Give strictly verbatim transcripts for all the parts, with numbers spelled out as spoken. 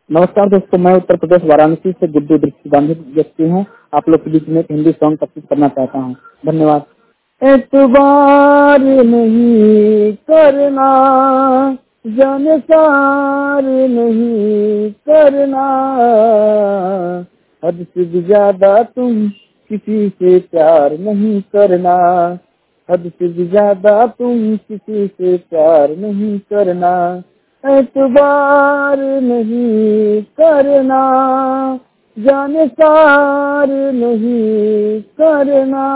नमस्कार दोस्तों, मैं उत्तर प्रदेश वाराणसी से गुड्डू दृष्टिबांधी व्यक्ति हूँ। आप लोग के बीच में एक हिंदी सॉन्ग प्रस्तुत करना चाहता हूँ। धन्यवाद। एतबार नहीं करना, जानसार नहीं करना, हद से भी ज्यादा तुम किसी से प्यार नहीं करना, हद से भी ज्यादा तुम किसी से प्यार नहीं करना, एतबार नहीं करना, जानसार नहीं करना,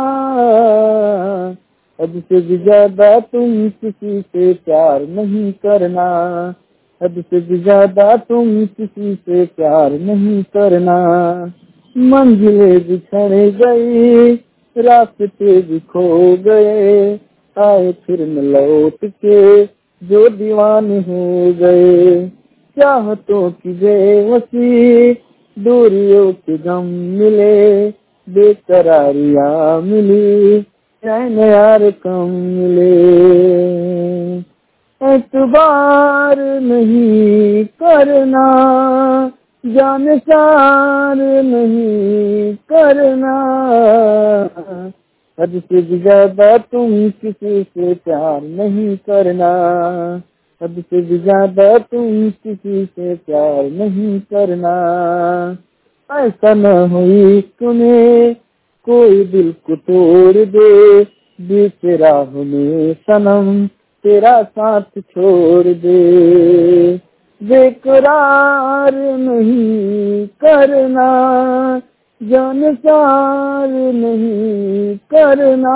हद से भी ज्यादा तुम किसी से प्यार नहीं करना, हद से भी ज्यादा तुम किसी से प्यार नहीं करना। मंजिलें बिछड़ गई, रास्ते भी खो गए, आए फिर न लौट के जो दीवाने हो गए, चाहतों की बेवसी दूरियों के गम मिले, बेकरारियां मिली, चैन यार कम मिले, एतबार नहीं करना, जानसार नहीं करना, हद से भी ज्यादा तुम किसी से प्यार नहीं करना, हद से भी ज्यादा तुम किसी से प्यार नहीं करना। ऐसा न हो तुम्हें कोई दिल को तोड़ दे, बीच राह में सनम तेरा साथ छोड़ दे, बेकरार नहीं करना, जानसार नहीं करना,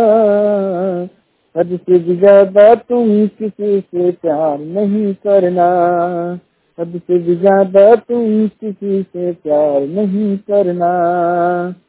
हद से भी ज्यादा तुम किसी से प्यार नहीं करना, हद से भी ज्यादा तुम किसी से प्यार नहीं करना।